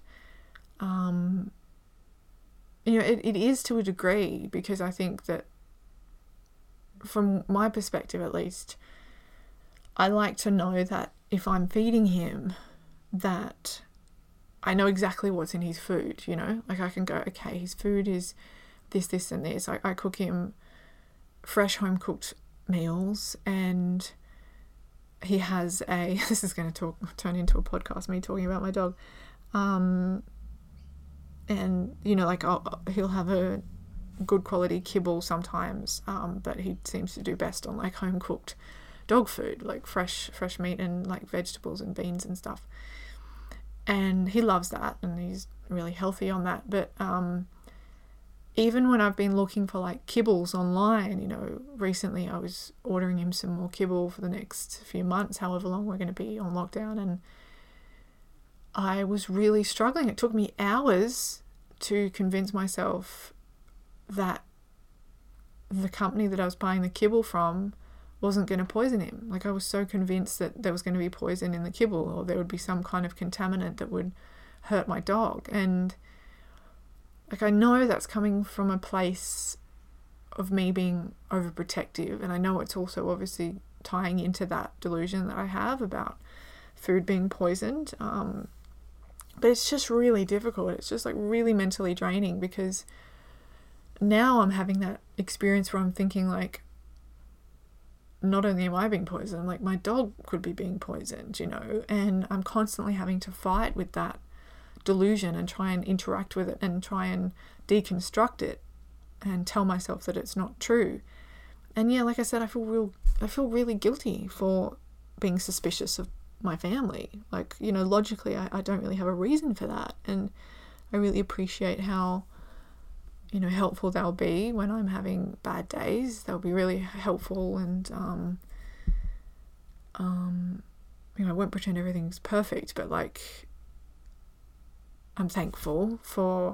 it is to a degree, because I think that, from my perspective at least, I like to know that if I'm feeding him, that I know exactly what's in his food, like, I can go, okay, his food is this and this. I cook him fresh home cooked meals, and he has this is going to turn into a podcast, me talking about my dog, and like, he'll have a good quality kibble sometimes, but he seems to do best on like home cooked dog food, like fresh meat and like vegetables and beans and stuff, and he loves that, and he's really healthy on that. But even when I've been looking for like kibbles online, recently I was ordering him some more kibble for the next few months, however long we're going to be on lockdown, and I was really struggling. It took me hours to convince myself that the company that I was buying the kibble from wasn't going to poison him. Like, I was so convinced that there was going to be poison in the kibble, or there would be some kind of contaminant that would hurt my dog. And like, I know that's coming from a place of me being overprotective, and I know it's also obviously tying into that delusion that I have about food being poisoned. But it's just really difficult. It's just like really mentally draining, because now I'm having that experience where I'm thinking like, not only am I being poisoned, like my dog could be being poisoned, and I'm constantly having to fight with that delusion and try and interact with it and try and deconstruct it and tell myself that it's not true. And yeah, like I said, I feel really guilty for being suspicious of my family. Like, logically I don't really have a reason for that, and I really appreciate how helpful they'll be when I'm having bad days. They'll be really helpful, and I won't pretend everything's perfect, but like, I'm thankful for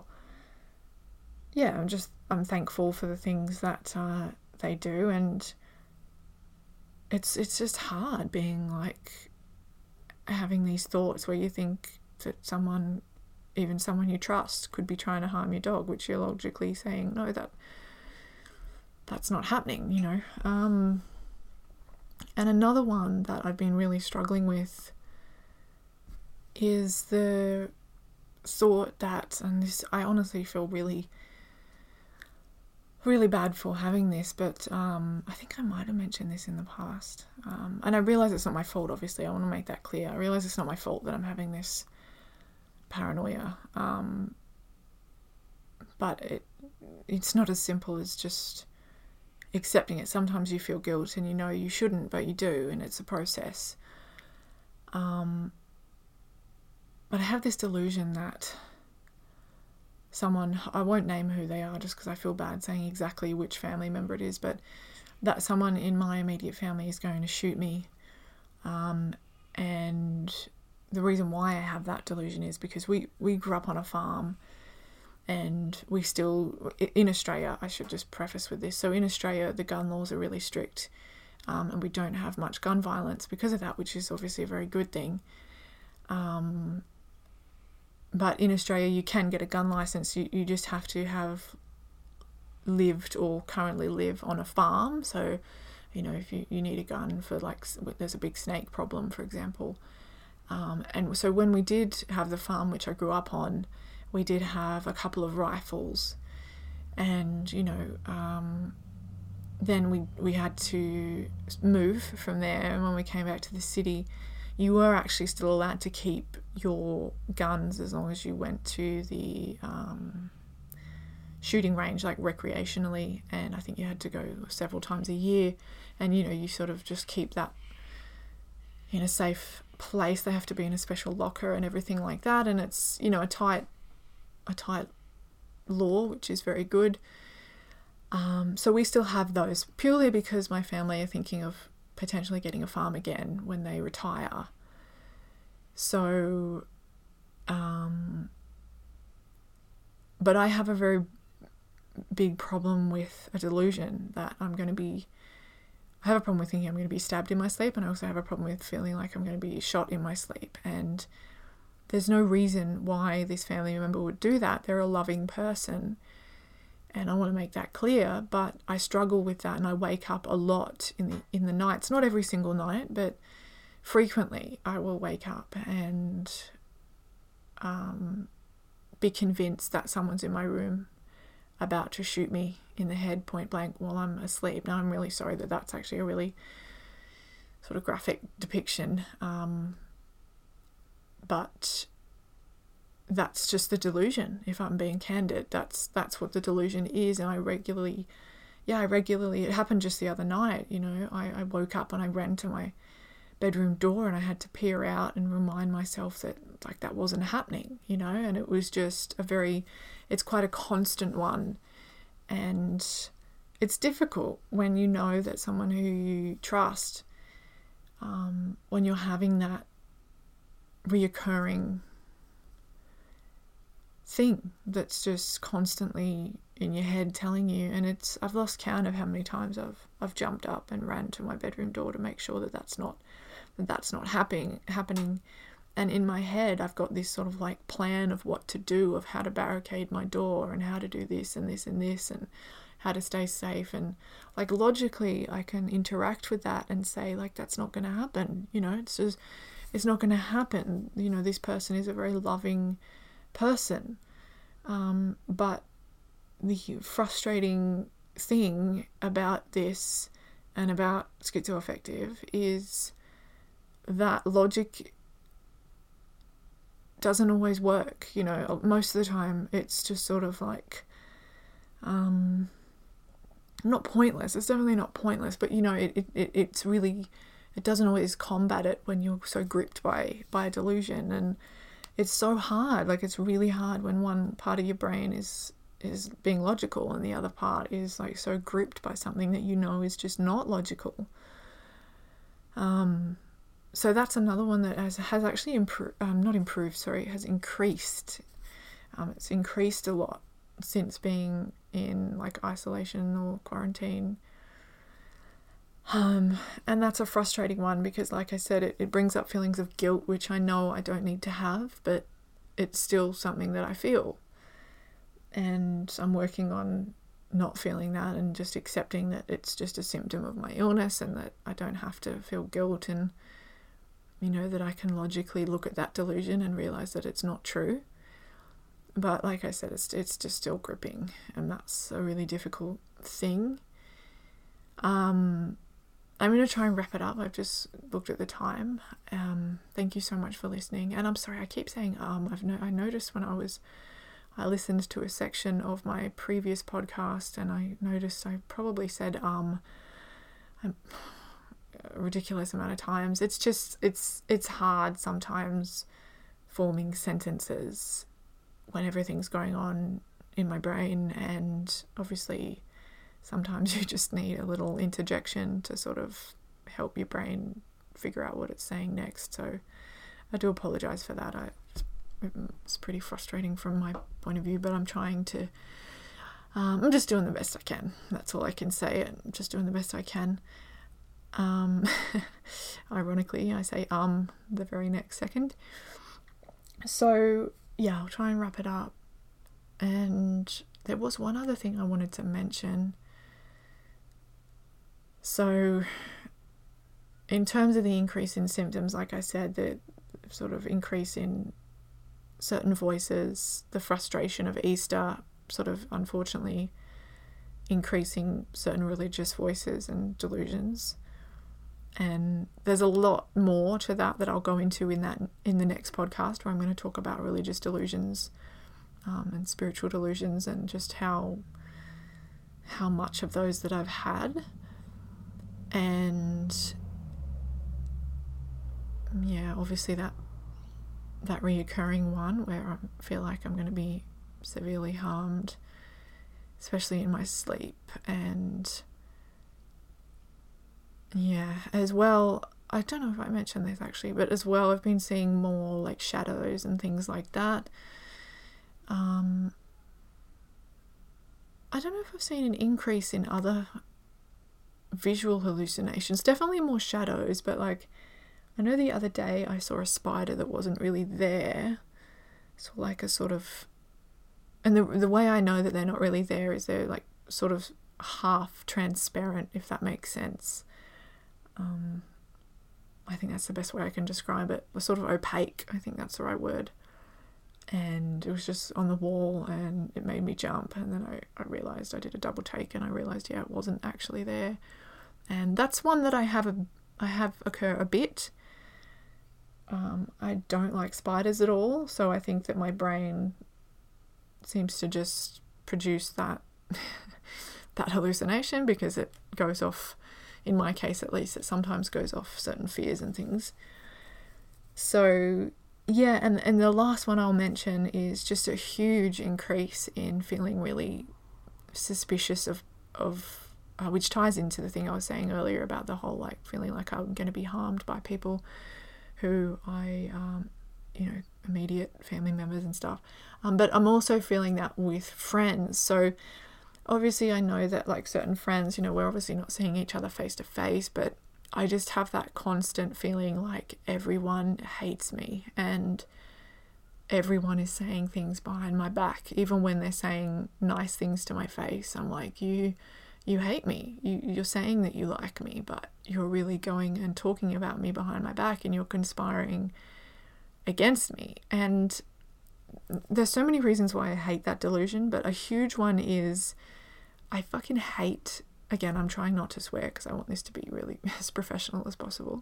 I'm thankful for the things that they do. And it's just hard being like, having these thoughts where you think that even someone you trust could be trying to harm your dog, which you're logically saying, no, that's not happening, And another one that I've been really struggling with is the thought that, and this, I honestly feel really, really bad for having this, but I think I might have mentioned this in the past. And I realise it's not my fault, obviously. I want to make that clear. I realise it's not my fault that I'm having this paranoia, but it's not as simple as just accepting it. Sometimes you feel guilt and you shouldn't, but you do, and it's a process. But I have this delusion that someone, I won't name who they are just because I feel bad saying exactly which family member it is, but that someone in my immediate family is going to shoot me. And the reason why I have that delusion is because we grew up on a farm, and we still, in Australia, I should just preface with this, so in Australia the gun laws are really strict, and we don't have much gun violence because of that, which is obviously a very good thing. But in Australia you can get a gun license. You just have to have lived or currently live on a farm. So if you need a gun for, like, there's a big snake problem, for example. And so when we did have the farm, which I grew up on, we did have a couple of rifles, and then we had to move from there. And when we came back to the city, you were actually still allowed to keep your guns as long as you went to the shooting range, like recreationally, and I think you had to go several times a year, and you sort of just keep that in a safe place. They have to be in a special locker and everything like that, and it's a tight law, which is very good. So we still have those, purely because my family are thinking of potentially getting a farm again when they retire. So but I have a very big problem with a delusion that I have a problem with thinking I'm going to be stabbed in my sleep, and I also have a problem with feeling like I'm going to be shot in my sleep. And there's no reason why this family member would do that. They're a loving person, and I want to make that clear, but I struggle with that, and I wake up a lot in the nights, not every single night, but frequently I will wake up and be convinced that someone's in my room about to shoot me in the head point blank while I'm asleep. Now, I'm really sorry that that's actually a really sort of graphic depiction, but that's just the delusion. If I'm being candid, that's what the delusion is. And I regularly, it happened just the other night. I woke up and I ran to my bedroom door and I had to peer out and remind myself that, that wasn't happening, and it was just it's quite a constant one. And it's difficult when you know that someone who you trust, when you're having that reoccurring thing that's just constantly in your head telling you. And I've lost count of how many times I've jumped up and ran to my bedroom door to make sure that that's not happening. And in my head, I've got this sort of like plan of what to do, of how to barricade my door and how to do this and this and this and how to stay safe. And like logically, I can interact with that and say like, that's not going to happen. It's not going to happen. This person is a very loving person. But the frustrating thing about this and about schizoaffective is that logic doesn't always work. Most of the time it's just sort of like not pointless. It's definitely not pointless, but it's really, it doesn't always combat it when you're so gripped by a delusion. And it's so hard. Like, it's really hard when one part of your brain is being logical and the other part is like so gripped by something that is just not logical. So that's another one that has actually has increased. It's increased a lot since being in like isolation or quarantine. And that's a frustrating one because, like I said, it brings up feelings of guilt, which I know I don't need to have, but it's still something that I feel. And I'm working on not feeling that and just accepting that it's just a symptom of my illness and that I don't have to feel guilt, and that I can logically look at that delusion and realize that it's not true. But like I said, it's just still gripping, and that's a really difficult thing. I'm going to try and wrap it up. I've just looked at the time. Thank you so much for listening. And I'm sorry, I keep saying I noticed when I listened to a section of my previous podcast, and I noticed I probably said a ridiculous amount of times. It's just, it's hard sometimes forming sentences when everything's going on in my brain, and obviously sometimes you just need a little interjection to sort of help your brain figure out what it's saying next. So I do apologize for that. It's pretty frustrating from my point of view, but I'm trying to, I'm just doing the best I can. That's all I can say. I'm just doing the best I can. Ironically, I say the very next second. So yeah, I'll try and wrap it up. And there was one other thing I wanted to mention. So in terms of the increase in symptoms, like I said, the sort of increase in certain voices, the frustration of Easter, sort of unfortunately increasing certain religious voices and delusions. And there's a lot more to that I'll go into in the next podcast, where I'm going to talk about religious delusions and spiritual delusions, and just how much of those that I've had. And yeah, obviously that reoccurring one where I feel like I'm going to be severely harmed, especially in my sleep. And yeah, as well, I don't know if I mentioned this actually, but as well, I've been seeing more like shadows and things like that. I don't know if I've seen an increase in other visual hallucinations. Definitely more shadows, but like, I know the other day I saw a spider that wasn't really there. So like a sort of, and the way I know that they're not really there is they're like sort of half transparent, if that makes sense. I think that's the best way I can describe it. Sort of opaque, I think that's the right word. And it was just on the wall and it made me jump. And then I realised, I did a double take and I realised, yeah, it wasn't actually there. And that's one that I have occur a bit. I don't like spiders at all, so I think that my brain seems to just produce that that hallucination, because it goes off, in my case at least, it sometimes goes off certain fears and things. So yeah, and the last one I'll mention is just a huge increase in feeling really suspicious of which ties into the thing I was saying earlier about the whole like feeling like I'm going to be harmed by people who I, immediate family members and stuff. But I'm also feeling that with friends. So obviously I know that like certain friends, we're obviously not seeing each other face to face, but I just have that constant feeling like everyone hates me and everyone is saying things behind my back, even when they're saying nice things to my face. I'm like, you hate me. You're saying that you like me, but you're really going and talking about me behind my back and you're conspiring against me. And there's so many reasons why I hate that delusion, but a huge one is I fucking hate, again, I'm trying not to swear because I want this to be really as professional as possible.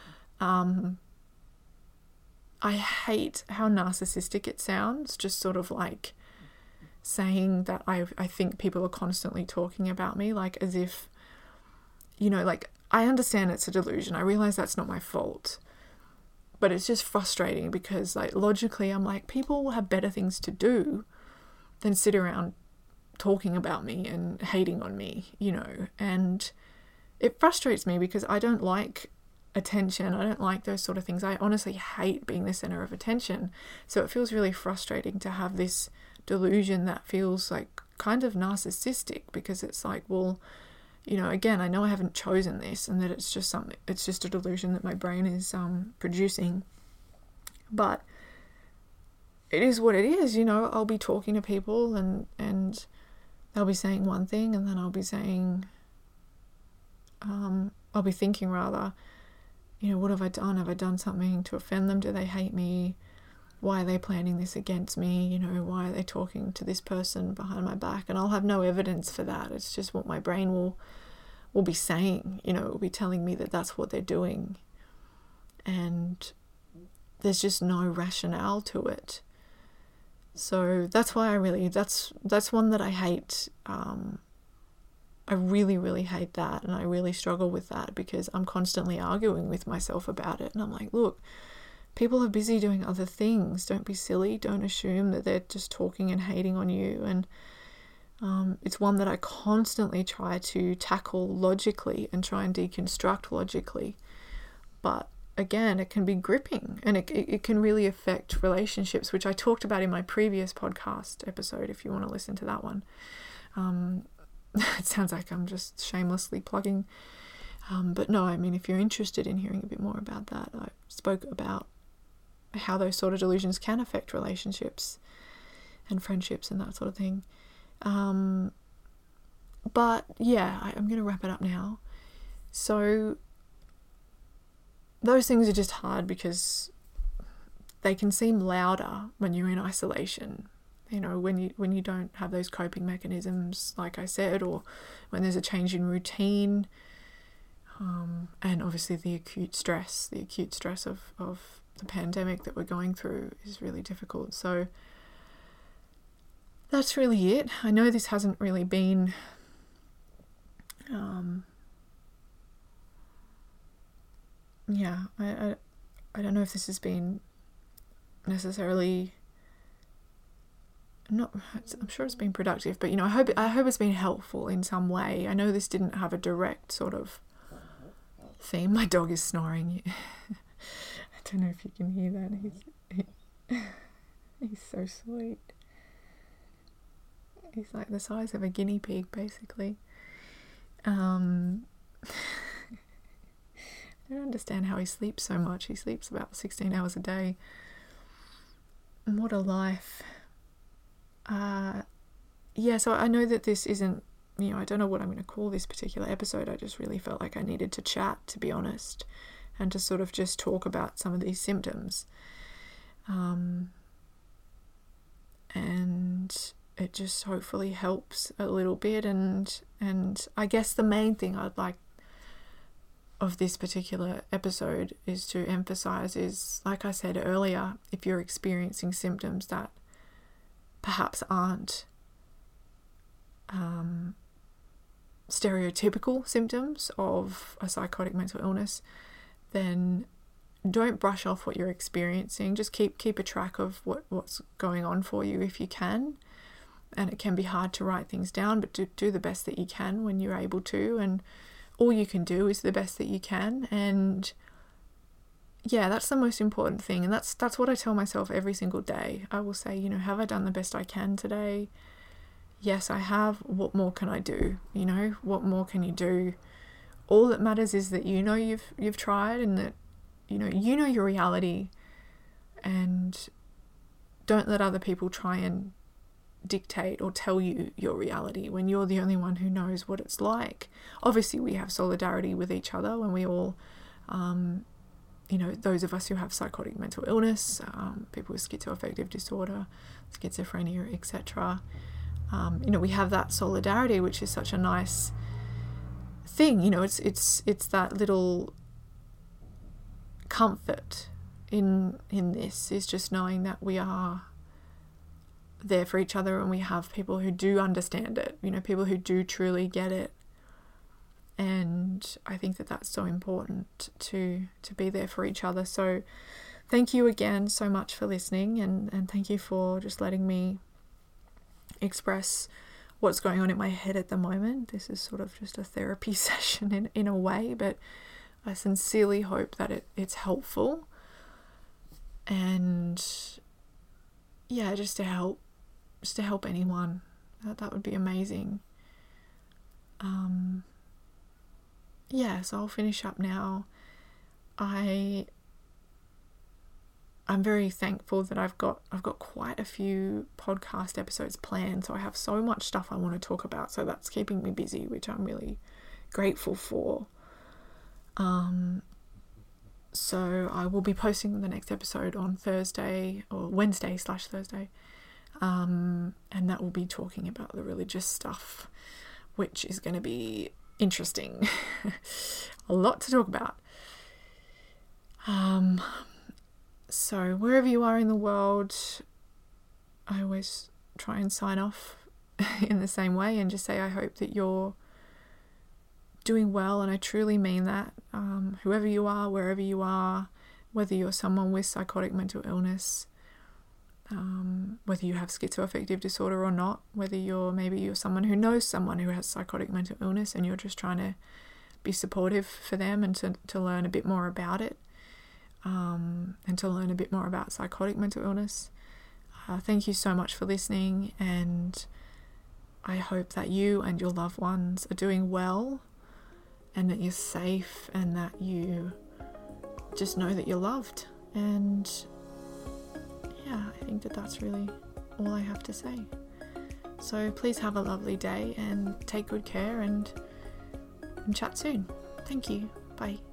I hate how narcissistic it sounds, just sort of like saying that I think people are constantly talking about me, like as if, like I understand it's a delusion. I realize that's not my fault, but it's just frustrating because like logically I'm like, people will have better things to do than sit around talking about me and hating on me, and it frustrates me because I don't like attention. I don't like those sort of things. I honestly hate being the center of attention. So it feels really frustrating to have this delusion that feels like kind of narcissistic, because it's like, well, again, I know I haven't chosen this and that it's just a delusion that my brain is producing, but it is what it is. I'll be talking to people and they'll be saying one thing and then I'll be saying, I'll be thinking rather, what have I done? Have I done something to offend them? Do they hate me? Why are they planning this against me? Why are they talking to this person behind my back? And I'll have no evidence for that. It's just what my brain will be saying. It will be telling me that that's what they're doing. And there's just no rationale to it. So that's why that's one that I hate. I really, really hate that, and I really struggle with that because I'm constantly arguing with myself about it. And I'm like, look, people are busy doing other things. Don't be silly. Don't assume that they're just talking and hating on you. And it's one that I constantly try to tackle logically and try and deconstruct logically. But again, it can be gripping and it can really affect relationships, which I talked about in my previous podcast episode, if you want to listen to that one. It sounds like I'm just shamelessly plugging. But no, I mean, if you're interested in hearing a bit more about that, I spoke about how those sort of delusions can affect relationships and friendships and that sort of thing. But yeah, I'm going to wrap it up now. So those things are just hard because they can seem louder when you're in isolation. When you don't have those coping mechanisms, like I said, or when there's a change in routine, and obviously the acute stress of the pandemic that we're going through is really difficult. So that's really it. I know this hasn't really been I don't know if this has been necessarily I'm sure it's been productive, but I hope it's been helpful in some way. I know this didn't have a direct sort of theme. My dog is snoring. I don't know if you can hear that. He's so sweet. He's like the size of a guinea pig, basically. I don't understand how he sleeps so much. He sleeps about 16 hours a day. And what a life. So I know that this isn't, I don't know what I'm going to call this particular episode. I just really felt like I needed to chat, to be honest, and to sort of just talk about some of these symptoms. And it just hopefully helps a little bit. And I guess the main thing I'd like of this particular episode is to emphasize is, like I said earlier, if you're experiencing symptoms that perhaps aren't stereotypical symptoms of a psychotic mental illness, then don't brush off what you're experiencing. Just keep a track of what's going on for you if you can. and it can be hard to write things down, but do the best that you can when you're able to, and all you can do is the best that you can. And yeah, that's the most important thing, and that's what I tell myself every single day. I will say, have I done the best I can today? Yes, I have. What more can I do? What more can you do? All that matters is that you've tried, and that you know your reality, and don't let other people try and dictate or tell you your reality when you're the only one who knows what it's like. Obviously, we have solidarity with each other when we all, those of us who have psychotic mental illness, people with schizoaffective disorder, schizophrenia, etc. We have that solidarity, which is such a nice thing. It's that little comfort in this, is just knowing that we are there for each other, and we have people who do understand it, people who do truly get it. And I think that that's so important to be there for each other. So thank you again so much for listening, and thank you for just letting me express what's going on in my head at the moment. This is sort of just a therapy session in a way, but I sincerely hope that it's helpful. And yeah, just to help anyone, that would be amazing. So I'll finish up now. I'm very thankful that I've got quite a few podcast episodes planned, so I have so much stuff I want to talk about, so that's keeping me busy, which I'm really grateful for. So I will be posting the next episode on Thursday, or Wednesday/Thursday, and that will be talking about the religious stuff, which is going to be interesting. A lot to talk about. So wherever you are in the world, I always try and sign off in the same way and just say I hope that you're doing well, and I truly mean that. Whoever you are, wherever you are, whether you're someone with psychotic mental illness, whether you have schizoaffective disorder or not, whether you're someone who knows someone who has psychotic mental illness and you're just trying to be supportive for them and to learn a bit more about it, and to learn a bit more about psychotic mental illness. Thank you so much for listening, and I hope that you and your loved ones are doing well, and that you're safe, and that you just know that you're loved. And yeah, I think that that's really all I have to say. So please have a lovely day and take good care, and chat soon. Thank you. Bye.